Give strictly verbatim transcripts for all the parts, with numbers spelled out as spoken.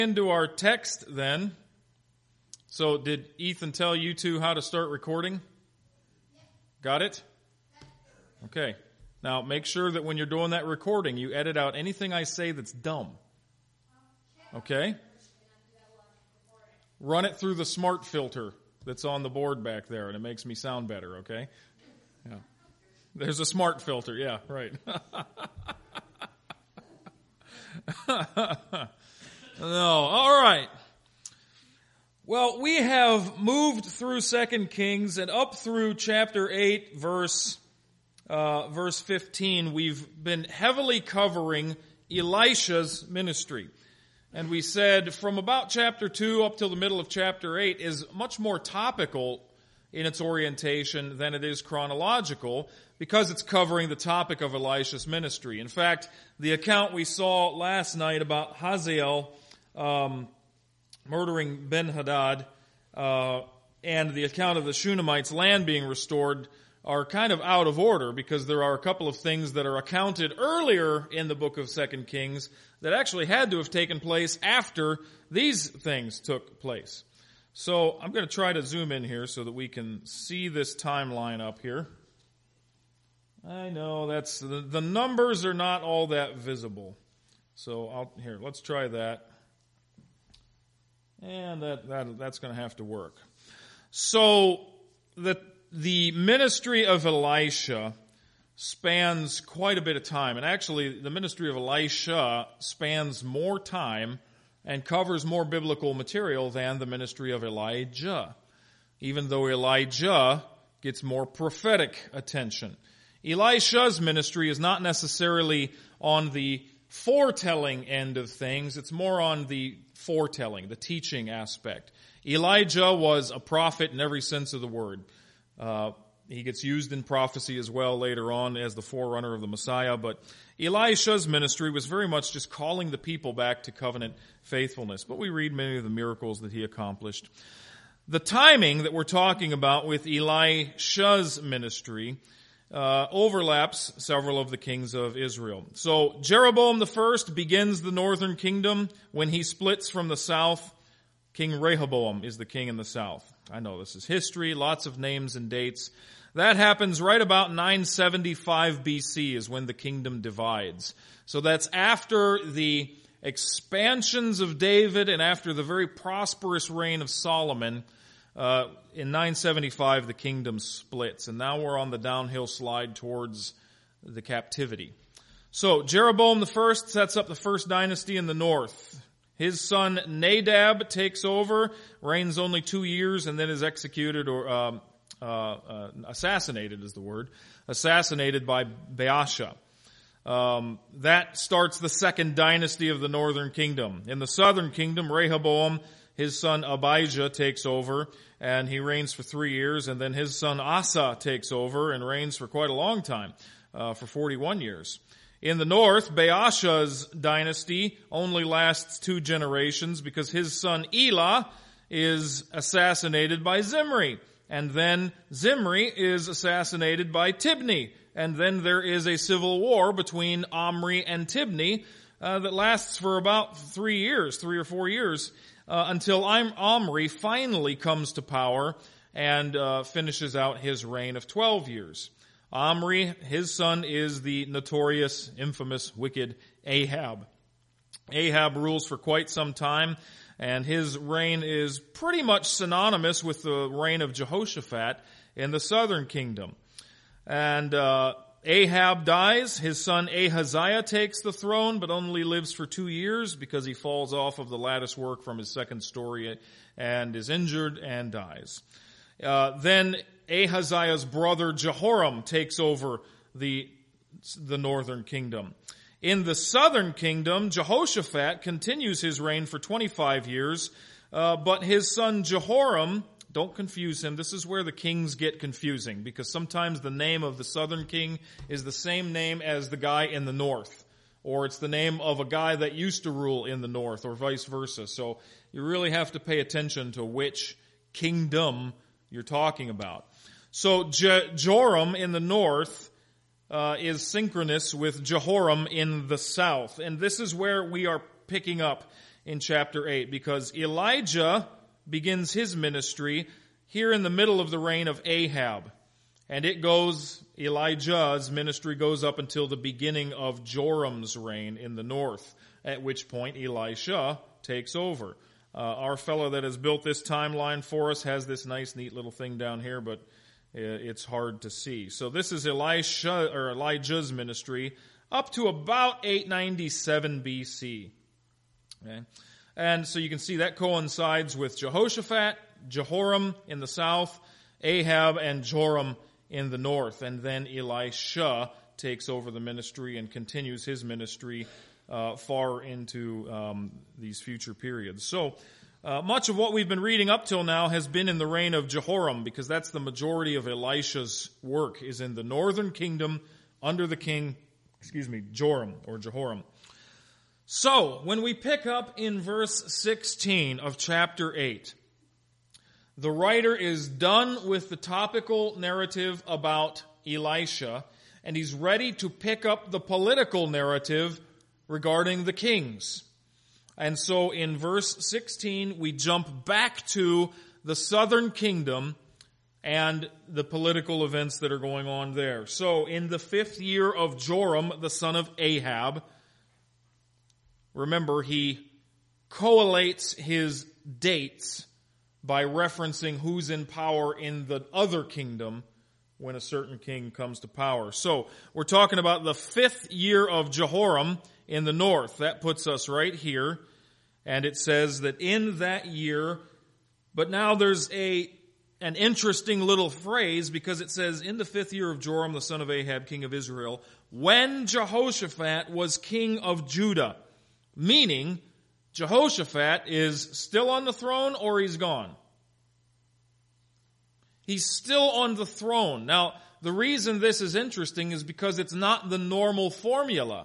Into our text then. So did Ethan tell you two how to start recording? Got it? Okay. Now make sure that when you're doing that recording, you edit out anything I say that's dumb. Okay? Run it through the smart filter that's on the board back there, and it makes me sound better, okay? Yeah. There's a smart filter, yeah, right. No, all right. Well, we have moved through Second Kings and up through chapter eight, verse uh, verse fifteen. We've been heavily covering Elisha's ministry. And we said from about chapter two up till the middle of chapter eight is much more topical in its orientation than it is chronological, because it's covering the topic of Elisha's ministry. In fact, the account we saw last night about Hazael um, murdering Ben-Hadad uh, and the account of the Shunammite's land being restored are kind of out of order, because there are a couple of things that are accounted earlier in the book of Second Kings that actually had to have taken place after these things took place. So I'm going to try to zoom in here so that we can see this timeline up here. I know that's the, the numbers are not all that visible. So I'll, here, let's try that. And that, that that's going to have to work. So the the ministry of Elisha spans quite a bit of time. And actually, the ministry of Elisha spans more time and covers more biblical material than the ministry of Elijah, even though Elijah gets more prophetic attention. Elisha's ministry is not necessarily on the foretelling end of things. It's more on the foretelling, the teaching aspect. Elijah was a prophet in every sense of the word. Uh, he gets used in prophecy as well later on as the forerunner of the Messiah, but Elisha's ministry was very much just calling the people back to covenant faithfulness. But we read many of the miracles that he accomplished. The timing that we're talking about with Elisha's ministry uh, overlaps several of the kings of Israel. So Jeroboam the first begins the northern kingdom when he splits from the south. King Rehoboam is the king in the south. I know this is history, lots of names and dates. That happens right about nine seventy-five B C is when the kingdom divides. So that's after the expansions of David and after the very prosperous reign of Solomon. Uh, in nine seventy-five, the kingdom splits, and now we're on the downhill slide towards the captivity. So Jeroboam the first sets up the first dynasty in the north. His son Nadab takes over, reigns only two years, and then is executed or um, uh, uh, assassinated is the word, assassinated by Baasha. Um, that starts the second dynasty of the northern kingdom. In the southern kingdom, Rehoboam, his son Abijah takes over, and he reigns for three years, and then his son Asa takes over and reigns for quite a long time, uh, for forty-one years. In the north, Baasha's dynasty only lasts two generations because his son Elah is assassinated by Zimri. And then Zimri is assassinated by Tibni. And then there is a civil war between Omri and Tibni uh, that lasts for about three years, three or four years, uh, until Omri finally comes to power and uh, finishes out his reign of twelve years. Omri, his son, is the notorious, infamous, wicked Ahab. Ahab rules for quite some time, and his reign is pretty much synonymous with the reign of Jehoshaphat in the southern kingdom. And uh, Ahab dies. His son Ahaziah takes the throne, but only lives for two years because he falls off of the lattice work from his second story and is injured and dies. Uh, then Ahaziah's brother Jehoram takes over the, the northern kingdom. In the southern kingdom, Jehoshaphat continues his reign for twenty-five years, uh, but his son Jehoram, don't confuse him, this is where the kings get confusing, because sometimes the name of the southern king is the same name as the guy in the north, or it's the name of a guy that used to rule in the north, or vice versa. So you really have to pay attention to which kingdom you're talking about. So Je- Joram in the north uh, is synchronous with Jehoram in the south. And this is where we are picking up in chapter eight, because Elijah begins his ministry here in the middle of the reign of Ahab. And it goes, Elijah's ministry goes up until the beginning of Joram's reign in the north, at which point Elisha takes over. Uh, our fellow that has built this timeline for us has this nice, neat little thing down here, but it's hard to see. So this is Elisha, or Elijah's ministry up to about eight ninety-seven B C. Okay? And so you can see that coincides with Jehoshaphat, Jehoram in the south, Ahab, and Joram in the north. And then Elisha takes over the ministry and continues his ministry uh, far into um, these future periods. So uh, much of what we've been reading up till now has been in the reign of Jehoram, because that's the majority of Elisha's work, is in the northern kingdom under the king, excuse me, Joram or Jehoram. So, when we pick up in verse sixteen of chapter eight, the writer is done with the topical narrative about Elisha, and he's ready to pick up the political narrative regarding the kings. And so in verse sixteen, we jump back to the southern kingdom and the political events that are going on there. So in the fifth year of Joram, the son of Ahab, remember, he collates his dates by referencing who's in power in the other kingdom when a certain king comes to power. So we're talking about the fifth year of Jehoram in the north. That puts us right here. And it says that in that year, but now there's a an interesting little phrase, because it says, in the fifth year of Joram, the son of Ahab, king of Israel, when Jehoshaphat was king of Judah. Meaning, Jehoshaphat is still on the throne or he's gone. He's still on the throne. Now, the reason this is interesting is because it's not the normal formula.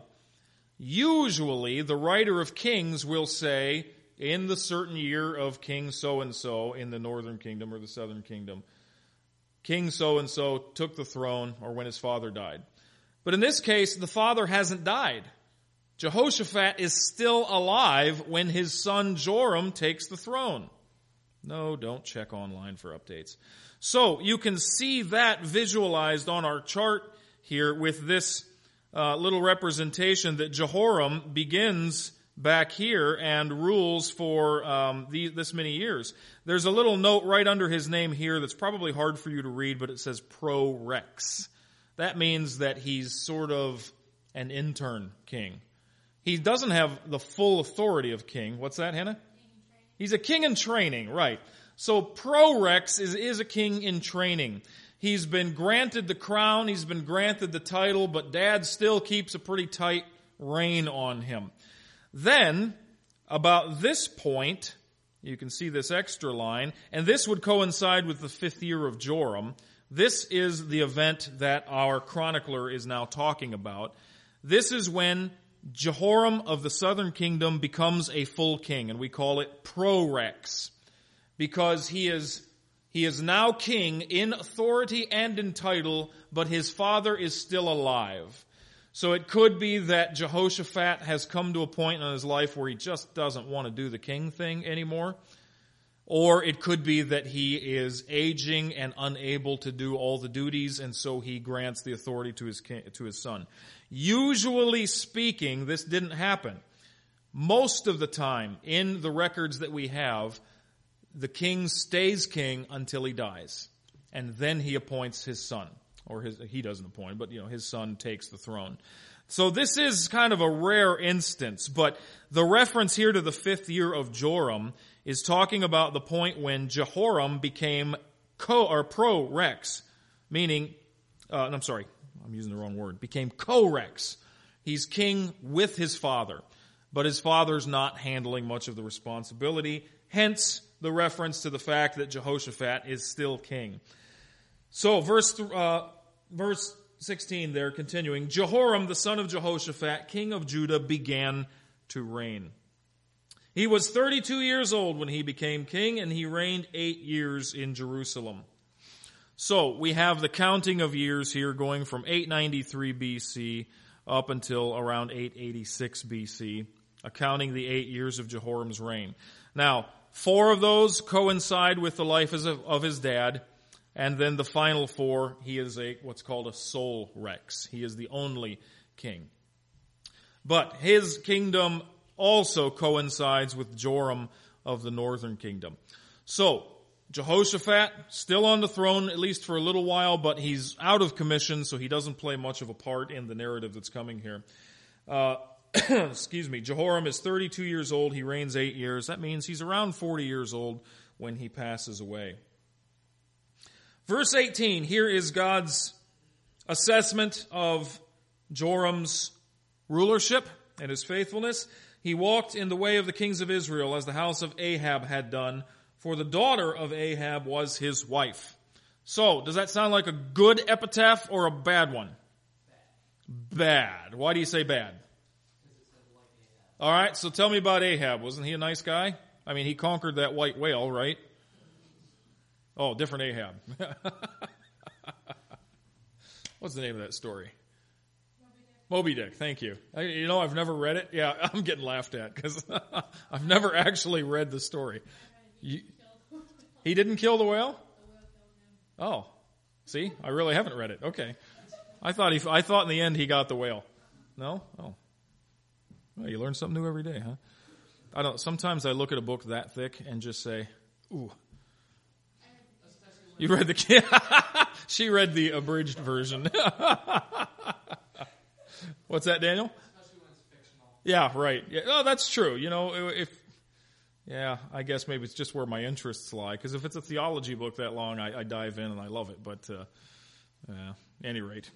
Usually, the writer of Kings will say, in the certain year of King so-and-so in the northern kingdom or the southern kingdom, King so-and-so took the throne, or when his father died. But in this case, the father hasn't died. Jehoshaphat is still alive when his son Joram takes the throne. No, don't check online for updates. So you can see that visualized on our chart here with this uh, little representation that Jehoram begins back here and rules for um, the, this many years. There's a little note right under his name here that's probably hard for you to read, but it says Pro Rex. That means that he's sort of an intern king. He doesn't have the full authority of king. What's that, Hannah? He's a king in training, right. So Pro-Rex is, is a king in training. He's been granted the crown, he's been granted the title, but dad still keeps a pretty tight rein on him. Then, about this point, you can see this extra line, and this would coincide with the fifth year of Joram. This is the event that our chronicler is now talking about. This is when Jehoram of the southern kingdom becomes a full king, and we call it Pro-Rex, because he is he is now king in authority and in title, but his father is still alive. So it could be that Jehoshaphat has come to a point in his life where he just doesn't want to do the king thing anymore. Or it could be that he is aging and unable to do all the duties, and so he grants the authority to his king, to his son. Usually speaking, this didn't happen. Most of the time, in the records that we have, the king stays king until he dies, and then he appoints his son, or his, he doesn't appoint, but you know his son takes the throne. So this is kind of a rare instance, but the reference here to the fifth year of Joram is talking about the point when Jehoram became co or pro-rex, meaning, uh, I'm sorry, I'm using the wrong word, became co-rex. He's king with his father, but his father's not handling much of the responsibility, hence the reference to the fact that Jehoshaphat is still king. So verse, uh, verse sixteen there, continuing, Jehoram, the son of Jehoshaphat, king of Judah, began to reign. He was thirty-two years old when he became king, and he reigned eight years in Jerusalem. So we have the counting of years here going from eight ninety-three B C up until around eight eighty-six B C. accounting the eight years of Jehoram's reign. Now, four of those coincide with the life of his dad, and then the final four, he is a what's called a sole rex. He is the only king. But his kingdom also coincides with Joram of the northern kingdom. So, Jehoshaphat, still on the throne, at least for a little while, but he's out of commission, so he doesn't play much of a part in the narrative that's coming here. Uh, excuse me, Jehoram is thirty-two years old. He reigns eight years. That means he's around forty years old when he passes away. Verse eighteen, here is God's assessment of Joram's rulership and his faithfulness. He walked in the way of the kings of Israel as the house of Ahab had done, for the daughter of Ahab was his wife. So, does that sound like a good epitaph or a bad one? Bad. Why do you say bad? All right, so tell me about Ahab. Wasn't he a nice guy? I mean, he conquered that white whale, right? Oh, different Ahab. What's the name of that story? Moby Dick. Moby Dick, thank you. I, you know, I've never read it. Yeah, I'm getting laughed at because I've never actually read the story. You, he didn't kill the whale? Oh, see, I really haven't read it. Okay. I thought he, I thought in the end he got the whale. No? Oh. Well, you learn something new every day, huh? I don't. Sometimes I look at a book that thick and just say, "Ooh." You read the. She read the abridged version. What's that, Daniel? Especially when it's fictional. Yeah, right. Yeah, oh, that's true. You know, if yeah, I guess maybe it's just where my interests lie. Because if it's a theology book that long, I, I dive in and I love it. But uh, yeah, any rate.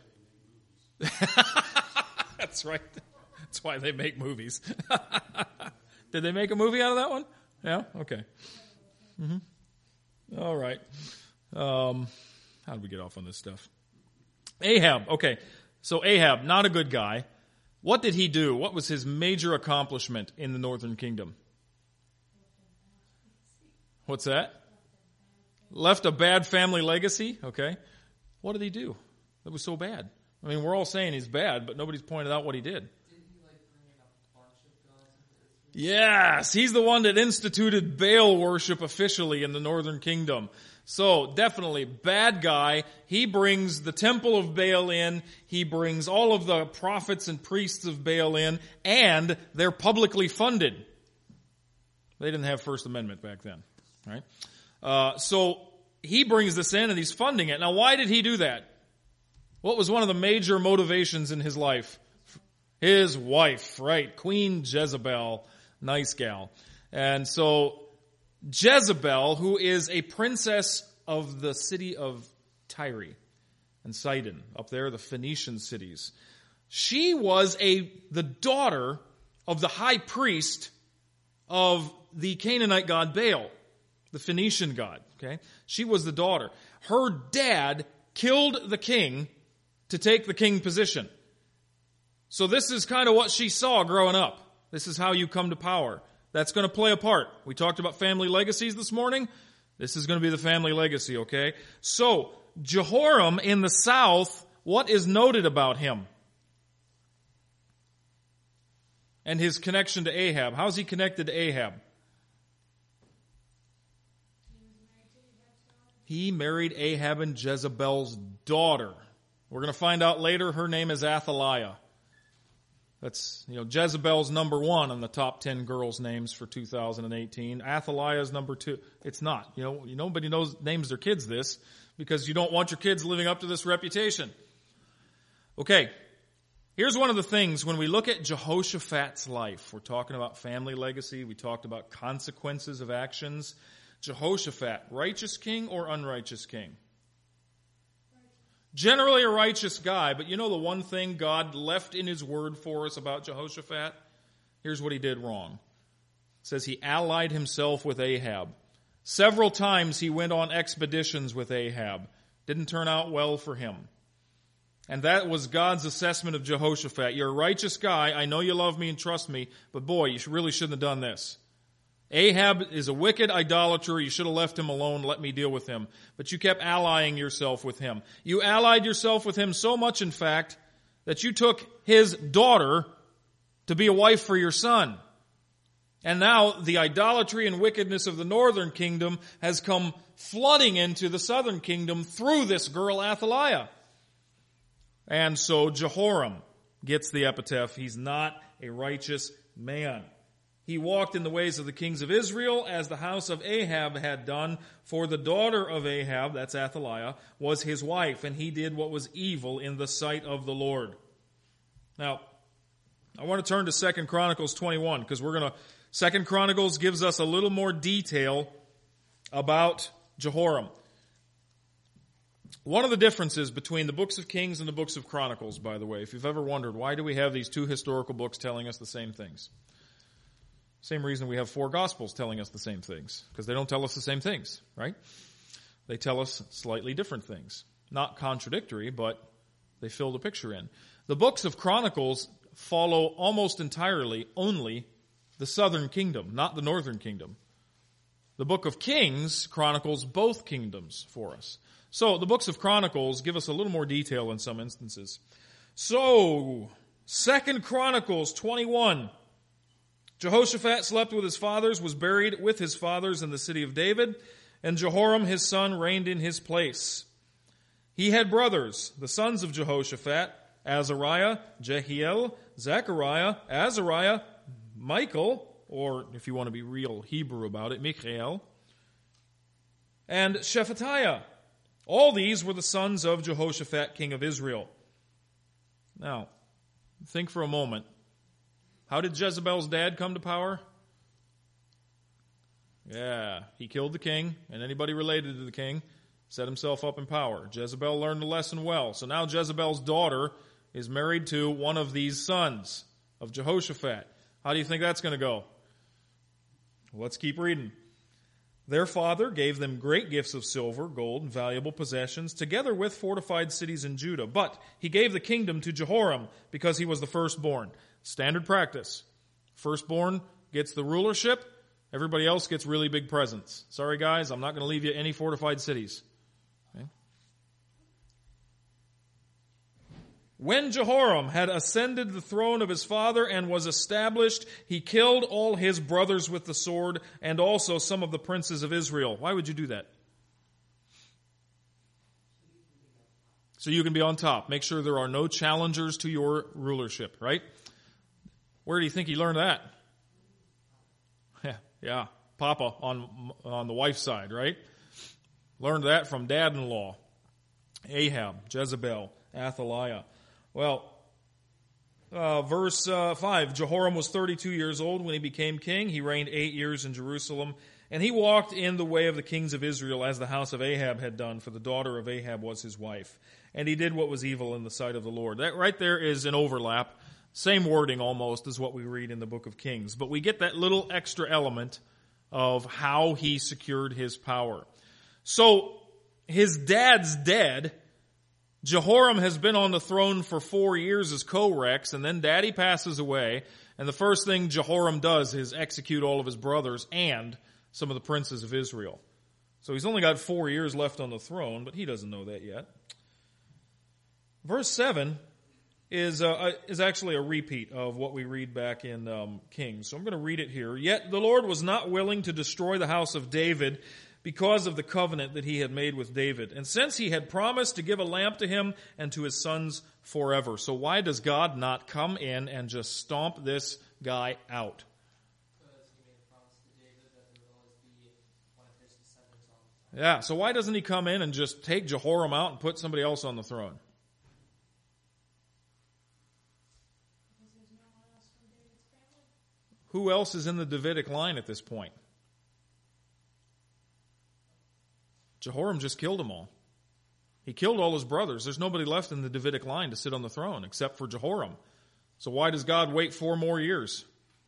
That's right. That's why they make movies. Did they make a movie out of that one? Yeah? Okay. Mm-hmm. All right. Um, how did we get off on this stuff? Ahab. Okay. So Ahab, not a good guy. What did he do? What was his major accomplishment in the northern kingdom? What's that? Left a bad family legacy? Okay. What did he do that was so bad? I mean, we're all saying he's bad, but nobody's pointed out what he did. Yes, he's the one that instituted Baal worship officially in the northern kingdom. So, definitely, bad guy. He brings the temple of Baal in. He brings all of the prophets and priests of Baal in. And they're publicly funded. They didn't have First Amendment back then, right? Uh, so, he brings this in and he's funding it. Now, why did he do that? What was one of the major motivations in his life? His wife, right? Queen Jezebel. Nice gal. And so Jezebel, who is a princess of the city of Tyre and Sidon, up there, the Phoenician cities, she was a the daughter of the high priest of the Canaanite god Baal, the Phoenician god. Okay, she was the daughter. Her dad killed the king to take the king position. So this is kind of what she saw growing up. This is how you come to power. That's going to play a part. We talked about family legacies this morning. This is going to be the family legacy, okay? So, Jehoram in the south, what is noted about him? And his connection to Ahab. How's he connected to Ahab? He married Ahab and Jezebel's daughter. We're going to find out later her name is Athaliah. That's, you know, Jezebel's number one on the top ten girls' names for two thousand eighteen. Athaliah's number two. It's not. You know, nobody knows names their kids this because you don't want your kids living up to this reputation. Okay. Here's one of the things when we look at Jehoshaphat's life. We're talking about family legacy. We talked about consequences of actions. Jehoshaphat, righteous king or unrighteous king? Generally a righteous guy, but you know the one thing God left in His Word for us about Jehoshaphat? Here's what he did wrong. It says he allied himself with Ahab. Several times he went on expeditions with Ahab. Didn't turn out well for him. And that was God's assessment of Jehoshaphat. You're a righteous guy. I know you love me and trust me, but boy, you really shouldn't have done this. Ahab is a wicked idolater. You should have left him alone, let me deal with him. But you kept allying yourself with him. You allied yourself with him so much, in fact, that you took his daughter to be a wife for your son. And now the idolatry and wickedness of the northern kingdom has come flooding into the southern kingdom through this girl Athaliah. And so Jehoram gets the epitaph. He's not a righteous man. He walked in the ways of the kings of Israel as the house of Ahab had done, for the daughter of Ahab, that's Athaliah, was his wife, and he did what was evil in the sight of the Lord. Now, I want to turn to Second Chronicles twenty-one, because we're going to, Second Chronicles gives us a little more detail about Jehoram. One of the differences between the books of Kings and the books of Chronicles, by the way, if you've ever wondered, why do we have these two historical books telling us the same things? Same reason we have four Gospels telling us the same things, because they don't tell us the same things, right? They tell us slightly different things. Not contradictory, but they fill the picture in. The books of Chronicles follow almost entirely only the southern kingdom, not the northern kingdom. The book of Kings chronicles both kingdoms for us. So the books of Chronicles give us a little more detail in some instances. So, Second Chronicles twenty-one. Jehoshaphat slept with his fathers, was buried with his fathers in the city of David, and Jehoram his son reigned in his place. He had brothers, the sons of Jehoshaphat, Azariah, Jehiel, Zechariah, Azariah, Michael, or if you want to be real Hebrew about it, Michael, and Shephatiah. All these were the sons of Jehoshaphat, king of Israel. Now, think for a moment. How did Jezebel's dad come to power? Yeah, he killed the king, and anybody related to the king set himself up in power. Jezebel learned the lesson well. So now Jezebel's daughter is married to one of these sons of Jehoshaphat. How do you think that's going to go? Well, let's keep reading. Their father gave them great gifts of silver, gold, and valuable possessions, together with fortified cities in Judah. But he gave the kingdom to Jehoram because he was the firstborn. Standard practice. Firstborn gets the rulership. Everybody else gets really big presents. Sorry, guys, I'm not going to leave you any fortified cities. Okay? When Jehoram had ascended the throne of his father and was established, he killed all his brothers with the sword and also some of the princes of Israel. Why would you do that? So you can be on top. Make sure there are no challengers to your rulership, right? Where do you think he learned that? Yeah, yeah, Papa on on the wife's side, right? Learned that from dad-in-law, Ahab, Jezebel, Athaliah. Well, uh, verse uh, five, Jehoram was thirty-two years old when he became king. He reigned eight years in Jerusalem, and he walked in the way of the kings of Israel as the house of Ahab had done, for the daughter of Ahab was his wife. And he did what was evil in the sight of the Lord. That right there is an overlap. Same wording almost as what we read in the book of Kings. But we get that little extra element of how he secured his power. So, his dad's dead. Jehoram has been on the throne for four years as co-rex, and then daddy passes away. And the first thing Jehoram does is execute all of his brothers and some of the princes of Israel. So he's only got four years left on the throne, but he doesn't know that yet. Verse seven is uh, is actually a repeat of what we read back in um, Kings. So I'm going to read it here. Yet the Lord was not willing to destroy the house of David because of the covenant that he had made with David. And since he had promised to give a lamp to him and to his sons forever. So why does God not come in and just stomp this guy out? Because he made a promise to David that there would always be one of his descendants on the throne. Yeah, so why doesn't he come in and just take Jehoram out and put somebody else on the throne? Who else is in the Davidic line at this point? Jehoram just killed them all. He killed all his brothers. There's nobody left in the Davidic line to sit on the throne except for Jehoram. So why does God wait four more years?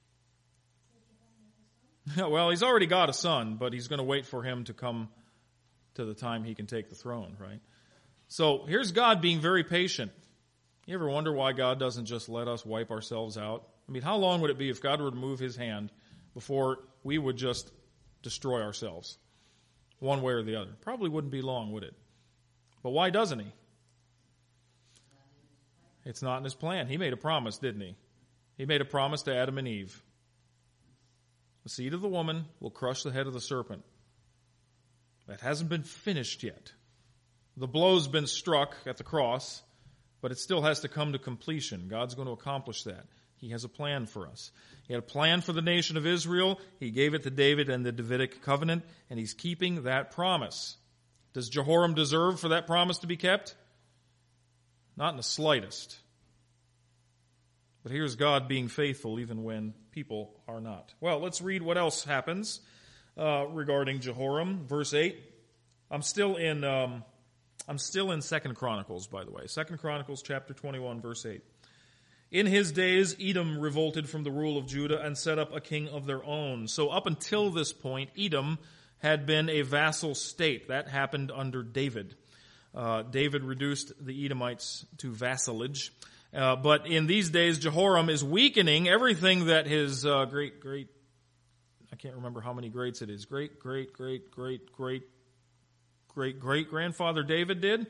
Well, he's already got a son, but he's going to wait for him to come to the time he can take the throne, right? So here's God being very patient. You ever wonder why God doesn't just let us wipe ourselves out? I mean, how long would it be if God were to move his hand before we would just destroy ourselves, one way or the other? Probably wouldn't be long, would it? But why doesn't he? It's not in his plan. He made a promise, didn't he? He made a promise to Adam and Eve. The seed of the woman will crush the head of the serpent. That hasn't been finished yet. The blow's been struck at the cross, but it still has to come to completion. God's going to accomplish that. He has a plan for us. He had a plan for the nation of Israel. He gave it to David and the Davidic covenant, and he's keeping that promise. Does Jehoram deserve for that promise to be kept? Not in the slightest. But here's God being faithful even when people are not. Well, let's read what else happens uh, regarding Jehoram. Verse eight. I'm still in um, I'm still in Second Chronicles, by the way. Second Chronicles chapter twenty-one, verse eight. In his days, Edom revolted from the rule of Judah and set up a king of their own. So up until this point, Edom had been a vassal state. That happened under David. Uh, David reduced the Edomites to vassalage. Uh, but in these days, Jehoram is weakening everything that his uh, great, great, I can't remember how many greats it is, great, great, great, great, great, great, great grandfather David did.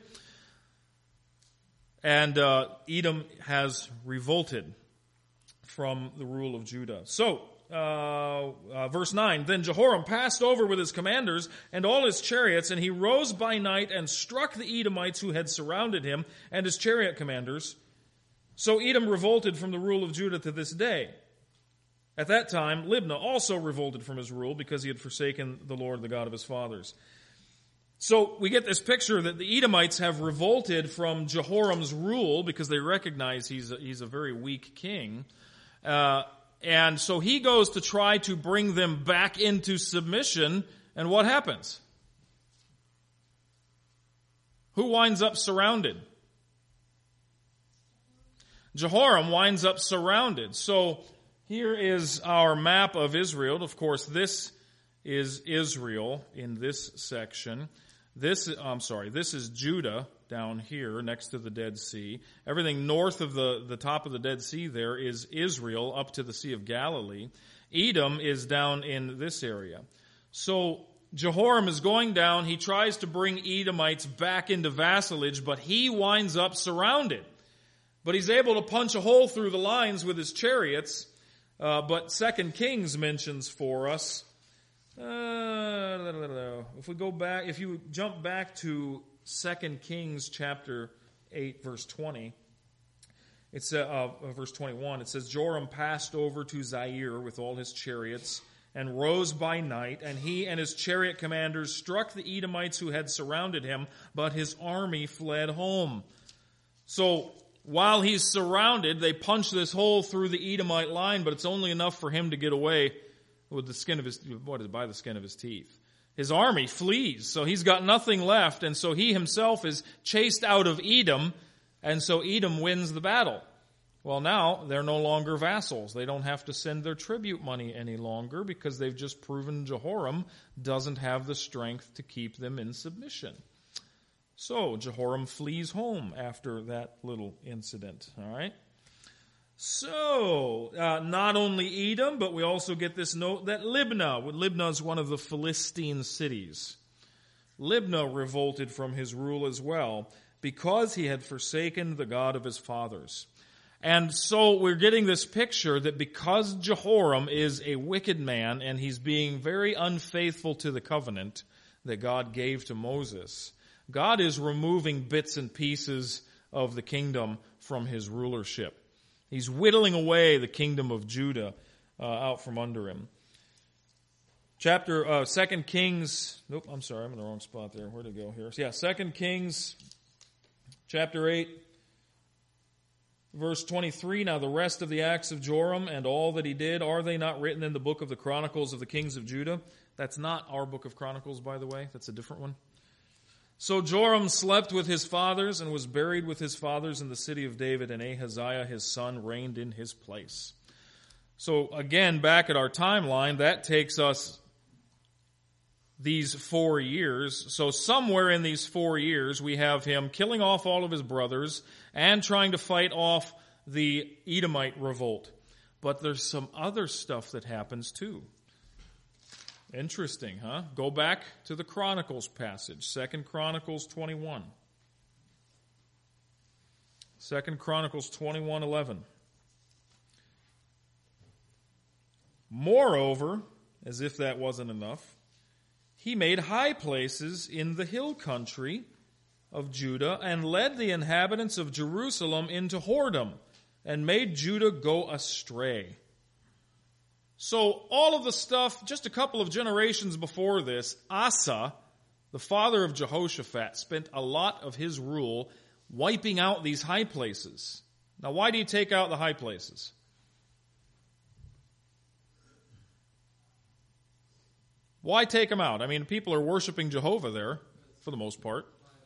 And uh, Edom has revolted from the rule of Judah. So, uh, uh, verse nine, then Jehoram passed over with his commanders and all his chariots, and he rose by night and struck the Edomites who had surrounded him and his chariot commanders. So Edom revolted from the rule of Judah to this day. At that time, Libnah also revolted from his rule because he had forsaken the Lord, the God of his fathers. So we get this picture that the Edomites have revolted from Jehoram's rule because they recognize he's a, he's a very weak king. Uh, and so he goes to try to bring them back into submission. And what happens? Who winds up surrounded? Jehoram winds up surrounded. So here is our map of Israel. Of course, this is Israel in this section. This, I'm sorry, this is Judah down here next to the Dead Sea. Everything north of the, the top of the Dead Sea there is Israel up to the Sea of Galilee. Edom is down in this area. So Jehoram is going down. He tries to bring Edomites back into vassalage, but he winds up surrounded. But he's able to punch a hole through the lines with his chariots. Uh, but Second Kings mentions for us, uh, if we go back, if you jump back to Second Kings chapter eight, verse twenty, it's uh, uh, verse twenty-one. It says, Joram passed over to Zaire with all his chariots and rose by night, and he and his chariot commanders struck the Edomites who had surrounded him, but his army fled home. So while he's surrounded, they punch this hole through the Edomite line, but it's only enough for him to get away with the skin of his, what is it, by the skin of his teeth. His army flees, so he's got nothing left, and so he himself is chased out of Edom, and so Edom wins the battle. Well, now they're no longer vassals. They don't have to send their tribute money any longer because they've just proven Jehoram doesn't have the strength to keep them in submission. So Jehoram flees home after that little incident, all right? So, uh, not only Edom, but we also get this note that Libnah, Libnah is one of the Philistine cities. Libnah revolted from his rule as well because he had forsaken the God of his fathers. And so we're getting this picture that because Jehoram is a wicked man and he's being very unfaithful to the covenant that God gave to Moses, God is removing bits and pieces of the kingdom from his rulership. He's whittling away the kingdom of Judah uh, out from under him. Chapter, uh, Second Kings, nope, I'm sorry, I'm in the wrong spot there. Where'd it go here? So yeah, Second Kings, chapter eight, verse twenty-three. Now the rest of the acts of Joram and all that he did, are they not written in the book of the Chronicles of the Kings of Judah? That's not our book of Chronicles, by the way. That's a different one. So Joram slept with his fathers and was buried with his fathers in the city of David, and Ahaziah his son reigned in his place. So again, back at our timeline, that takes us these four years. So somewhere in these four years, we have him killing off all of his brothers and trying to fight off the Edomite revolt. But there's some other stuff that happens too. Interesting, huh? Go back to the Chronicles passage, Second Chronicles twenty-one. Second Chronicles twenty-one eleven. Moreover, as if that wasn't enough, he made high places in the hill country of Judah and led the inhabitants of Jerusalem into whoredom and made Judah go astray. So all of the stuff, just a couple of generations before this, Asa, the father of Jehoshaphat, spent a lot of his rule wiping out these high places. Now, why do you take out the high places? Why take them out? I mean, people are worshiping Jehovah there, for the most part.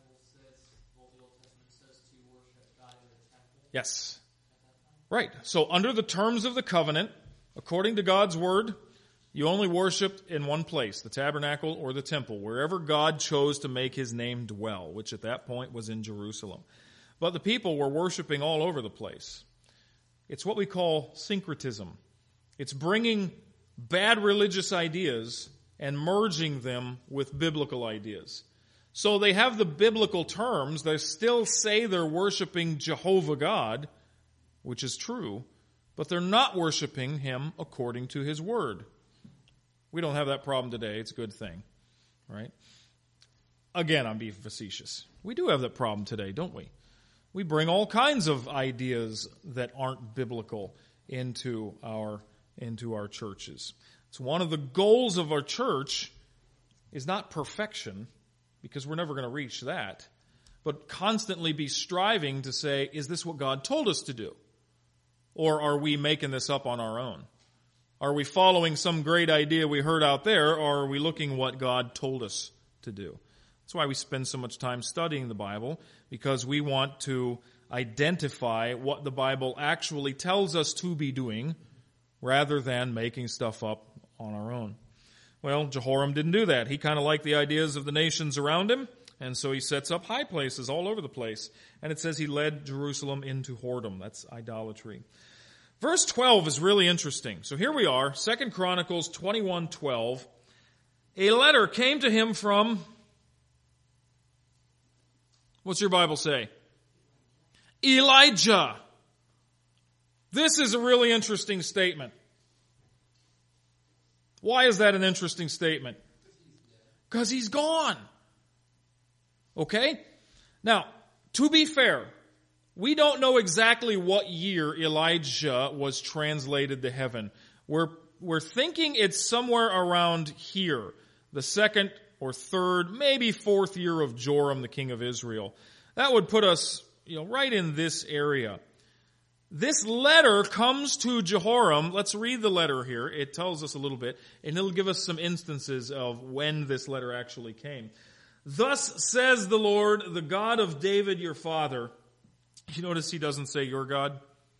Yes. Right. So under the terms of the covenant, according to God's word, you only worshiped in one place, the tabernacle or the temple, wherever God chose to make his name dwell, which at that point was in Jerusalem. But the people were worshiping all over the place. It's what we call syncretism. It's bringing bad religious ideas and merging them with biblical ideas. So they have the biblical terms. They still say they're worshiping Jehovah God, which is true, but they're not worshiping him according to his word. We don't have that problem today. It's a good thing, right? Again, I'm being facetious. We do have that problem today, don't we? We bring all kinds of ideas that aren't biblical into our, into our churches. It's one of the goals of our church is not perfection, because we're never going to reach that, but constantly be striving to say, is this what God told us to do? Or are we making this up on our own? Are we following some great idea we heard out there, or are we looking what God told us to do? That's why we spend so much time studying the Bible, because we want to identify what the Bible actually tells us to be doing, rather than making stuff up on our own. Well, Jehoram didn't do that. He kind of liked the ideas of the nations around him, and so he sets up high places all over the place. And it says he led Jerusalem into whoredom. That's idolatry. Verse twelve is really interesting. So here we are, Second Chronicles twenty-one twelve. A letter came to him from, what's your Bible say? Elijah. This is a really interesting statement. Why is that an interesting statement? Because he's gone. Okay? Now, to be fair, we don't know exactly what year Elijah was translated to heaven. We're, we're thinking it's somewhere around here, the second or third, maybe fourth year of Joram, the king of Israel. That would put us, you know, right in this area. This letter comes to Jehoram. Let's read the letter here. It tells us a little bit, and it'll give us some instances of when this letter actually came. Thus says the Lord, the God of David your father. You notice he doesn't say your God?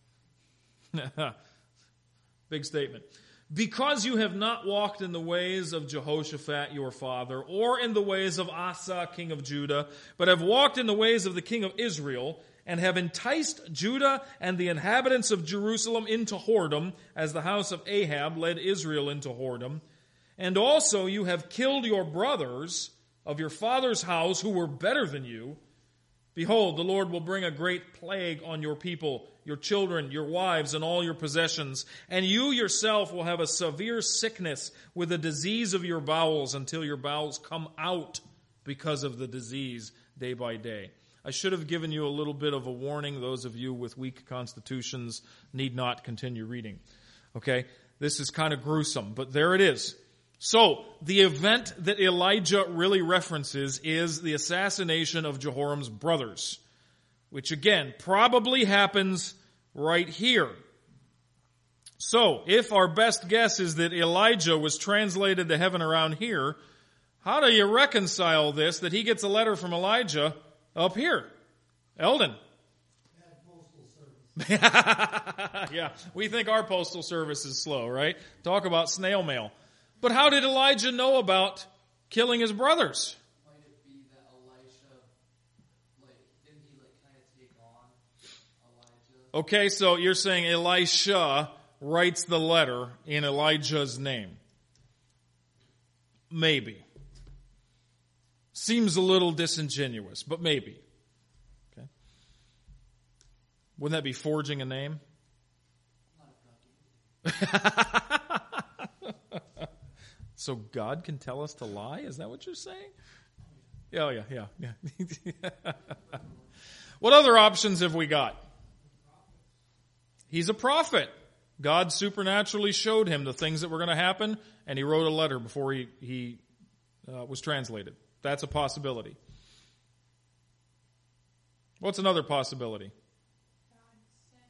Big statement. Because you have not walked in the ways of Jehoshaphat your father, or in the ways of Asa, king of Judah, but have walked in the ways of the king of Israel, and have enticed Judah and the inhabitants of Jerusalem into whoredom, as the house of Ahab led Israel into whoredom. And also you have killed your brothers of your father's house who were better than you. Behold, the Lord will bring a great plague on your people, your children, your wives, and all your possessions. And you yourself will have a severe sickness with the disease of your bowels until your bowels come out because of the disease day by day. I should have given you a little bit of a warning. Those of you with weak constitutions need not continue reading. Okay? This is kind of gruesome, but there it is. So, the event that Elijah really references is the assassination of Jehoram's brothers, which again probably happens right here. So, if our best guess is that Elijah was translated to heaven around here, how do you reconcile this, that he gets a letter from Elijah up here? Eldon. Yeah, we think our postal service is slow, right? Talk about snail mail. But how did Elijah know about killing his brothers? Might it be that Elisha, like, didn't he, like, kind of take on Elijah? Okay, so you're saying Elisha writes the letter in Elijah's name. Maybe. Seems a little disingenuous, but maybe. Okay. Wouldn't that be forging a name? Not a So God can tell us to lie? Is that what you're saying? Oh, yeah, yeah, yeah. What other options have we got? He's a prophet. God supernaturally showed him the things that were going to happen, and he wrote a letter before he, he uh, was translated. That's a possibility. What's another possibility? God sent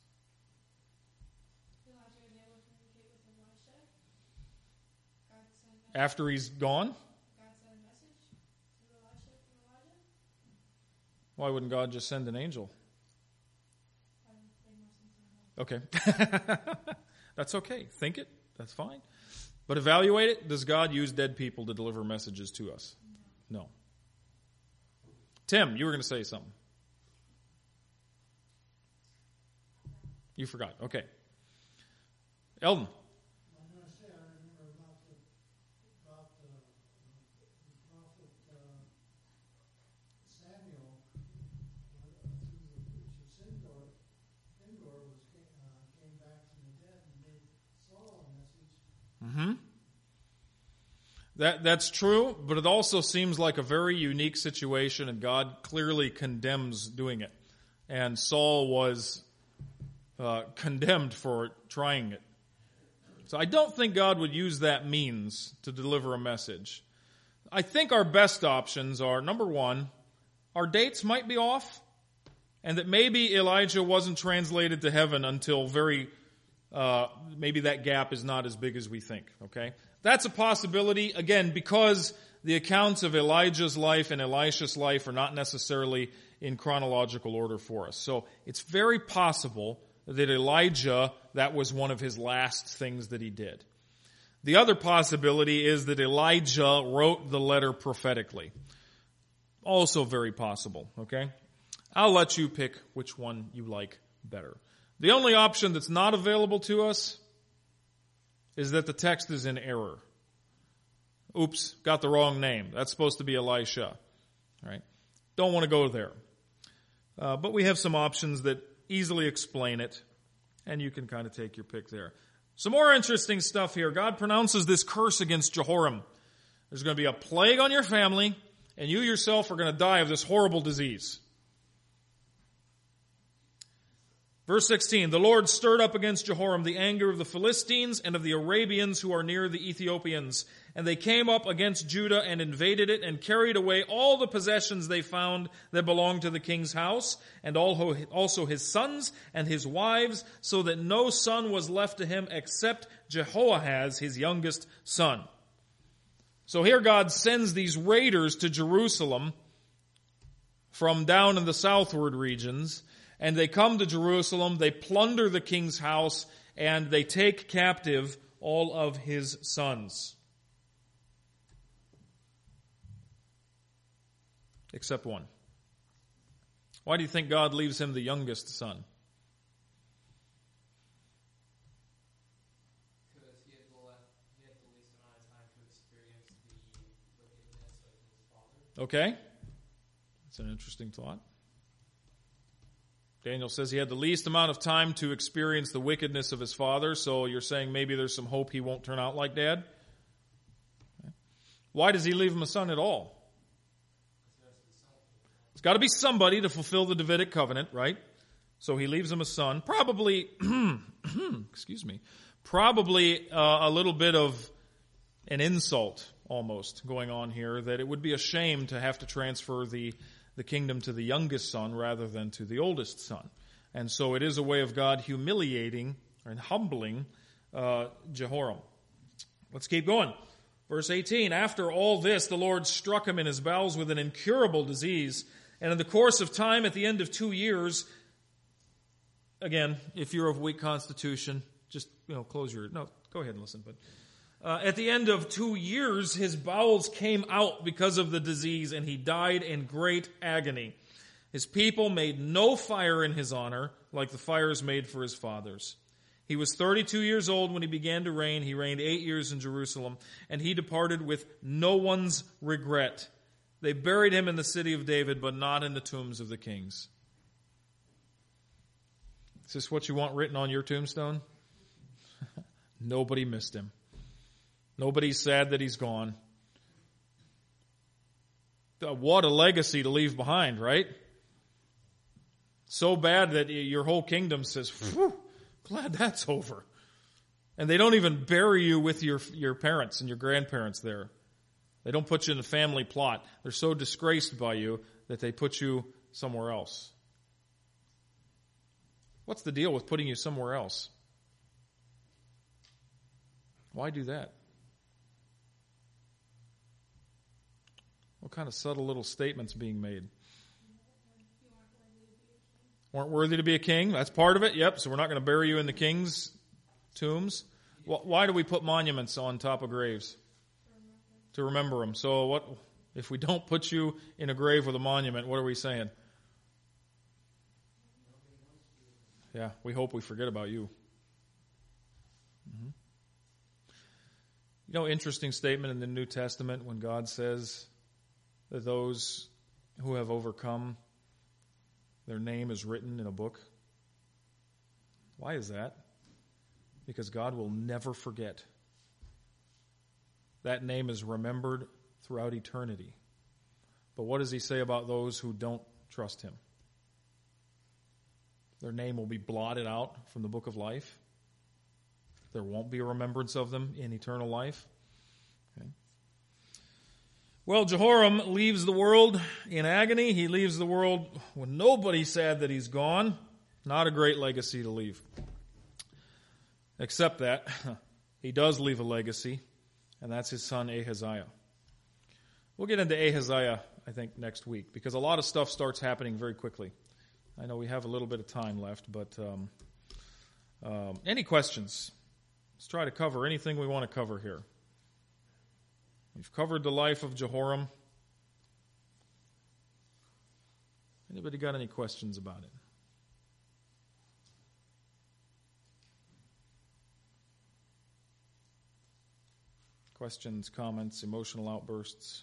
Elijah and able to communicate with Elisha. God sent After he's gone? God sent a message to Elisha from Elijah. Why wouldn't God just send an angel? That would make more sense than that. Okay. That's okay. Think it. That's fine. But evaluate it. Does God use dead people to deliver messages to us? No. no. Tim, you were going to say something. You forgot. Okay. Eldon. I'm going to say I remember about the, about the, the prophet uh, Samuel uh, through the preacher Sindor. Sindor was uh, came back from the dead and gave Saul a message. Mm-hmm. That that's true, but it also seems like a very unique situation, and God clearly condemns doing it. And Saul was uh, condemned for trying it. So I don't think God would use that means to deliver a message. I think our best options are, number one, our dates might be off, and that maybe Elijah wasn't translated to heaven until very, uh, maybe that gap is not as big as we think, okay? That's a possibility, again, because the accounts of Elijah's life and Elisha's life are not necessarily in chronological order for us. So it's very possible that Elijah, that was one of his last things that he did. The other possibility is that Elijah wrote the letter prophetically. Also very possible, okay? I'll let you pick which one you like better. The only option that's not available to us is that the text is in error. Oops, got the wrong name. That's supposed to be Elisha. Right? Don't want to go there. Uh, but we have some options that easily explain it, and you can kind of take your pick there. Some more interesting stuff here. God pronounces this curse against Jehoram. There's going to be a plague on your family, and you yourself are going to die of this horrible disease. Verse sixteen, the Lord stirred up against Jehoram the anger of the Philistines and of the Arabians who are near the Ethiopians. And they came up against Judah and invaded it and carried away all the possessions they found that belonged to the king's house, and also his sons and his wives, so that no son was left to him except Jehoahaz, his youngest son. So here God sends these raiders to Jerusalem from down in the southward regions. And they come to Jerusalem, they plunder the king's house, and they take captive all of his sons. Except one. Why do you think God leaves him the youngest son? Because he had the, le- he had the least amount of time to experience the wickedness of his father. Okay. That's an interesting thought. Daniel says he had the least amount of time to experience the wickedness of his father, so you're saying maybe there's some hope he won't turn out like Dad? Why does he leave him a son at all? It's got to be somebody to fulfill the Davidic covenant, right? So he leaves him a son. Probably, excuse me, probably uh, a little bit of an insult almost going on here, that it would be a shame to have to transfer the the kingdom to the youngest son rather than to the oldest son. And so it is a way of God humiliating and humbling uh, Jehoram. Let's keep going. Verse eighteen, after all this, the Lord struck him in his bowels with an incurable disease. And in the course of time, at the end of two years, again, if you're of weak constitution, just, you know, close your, no, go ahead and listen, but Uh, at the end of two years, his bowels came out because of the disease, and he died in great agony. His people made no fire in his honor, like the fires made for his fathers. He was thirty-two years old when he began to reign. He reigned eight years in Jerusalem, and he departed with no one's regret. They buried him in the city of David, but not in the tombs of the kings. Is this what you want written on your tombstone? Nobody missed him. Nobody's sad that he's gone. What a legacy to leave behind, right? So bad that your whole kingdom says, "Whew, glad that's over." And they don't even bury you with your, your parents and your grandparents there. They don't put you in the family plot. They're so disgraced by you that they put you somewhere else. What's the deal with putting you somewhere else? Why do that? What kind of subtle little statements being made? Weren't worthy to be a king? That's part of it. Yep. So we're not going to bury you in the king's tombs. Why do we put monuments on top of graves? To remember them. So what if we don't put you in a grave with a monument? What are we saying? Yeah, we hope we forget about you. Mm-hmm. You know, interesting statement in the New Testament when God says that those who have overcome, their name is written in a book. Why is that? Because God will never forget. That name is remembered throughout eternity. But what does he say about those who don't trust him? Their name will be blotted out from the book of life. There won't be a remembrance of them in eternal life. Okay. Well, Jehoram leaves the world in agony. He leaves the world with nobody sad that he's gone. Not a great legacy to leave. Except that he does leave a legacy, and that's his son Ahaziah. We'll get into Ahaziah, I think, next week, because a lot of stuff starts happening very quickly. I know we have a little bit of time left, but um, um, any questions? Let's try to cover anything we want to cover here. We've covered the life of Jehoram. Anybody got any questions about it? Questions, comments, emotional outbursts?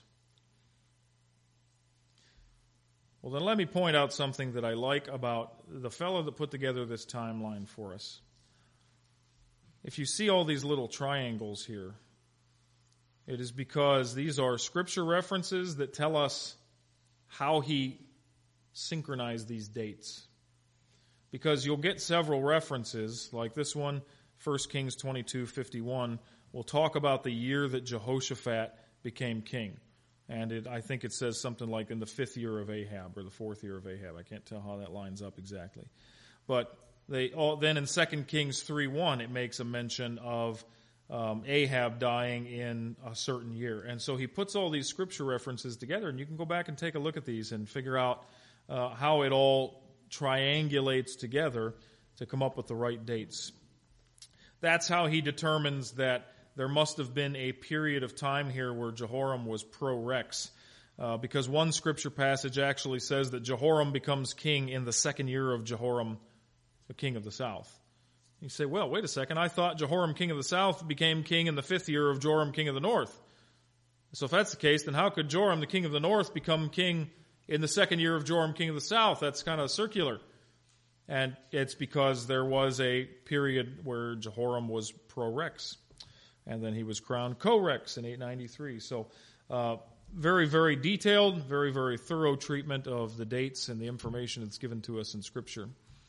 Well, then let me point out something that I like about the fellow that put together this timeline for us. If you see all these little triangles here, it is because these are scripture references that tell us how he synchronized these dates. Because you'll get several references, like this one, First Kings twenty-two fifty-one, will talk about the year that Jehoshaphat became king. And it, I think it says something like in the fifth year of Ahab or the fourth year of Ahab. I can't tell how that lines up exactly. But they all, then in Second Kings three one, it makes a mention of um, Ahab dying in a certain year. And so he puts all these scripture references together, and you can go back and take a look at these and figure out uh, how it all triangulates together to come up with the right dates. That's how he determines that there must have been a period of time here where Jehoram was pro-rex, uh, because one scripture passage actually says that Jehoram becomes king in the second year of Jehoram, the king of the south. You say, well, wait a second, I thought Jehoram, king of the south, became king in the fifth year of Joram, king of the north. So if that's the case, then how could Joram, the king of the north, become king in the second year of Joram, king of the south? That's kind of circular. And it's because there was a period where Jehoram was pro-rex. And then he was crowned co-rex in eight ninety-three. So uh, very, very detailed, very, very thorough treatment of the dates and the information that's given to us in Scripture.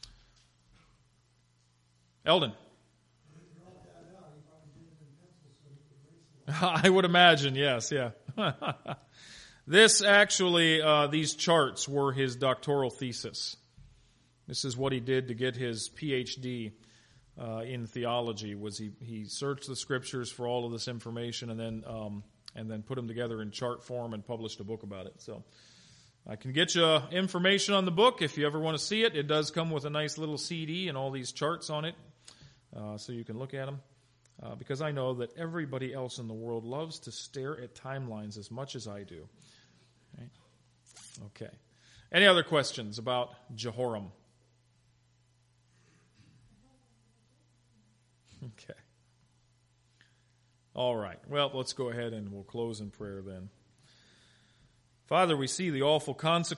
Eldon. I would imagine, yes, yeah. This actually, uh, these charts were his doctoral thesis. This is what he did to get his P H D uh, in theology. Was he he searched the scriptures for all of this information and then um, and then put them together in chart form and published a book about it. So I can get you information on the book if you ever want to see it. It does come with a nice little C D and all these charts on it, uh, so you can look at them. Uh, because I know that everybody else in the world loves to stare at timelines as much as I do. Right? Okay. Any other questions about Jehoram? Okay. All right. Well, let's go ahead and we'll close in prayer then. Father, we see the awful consequences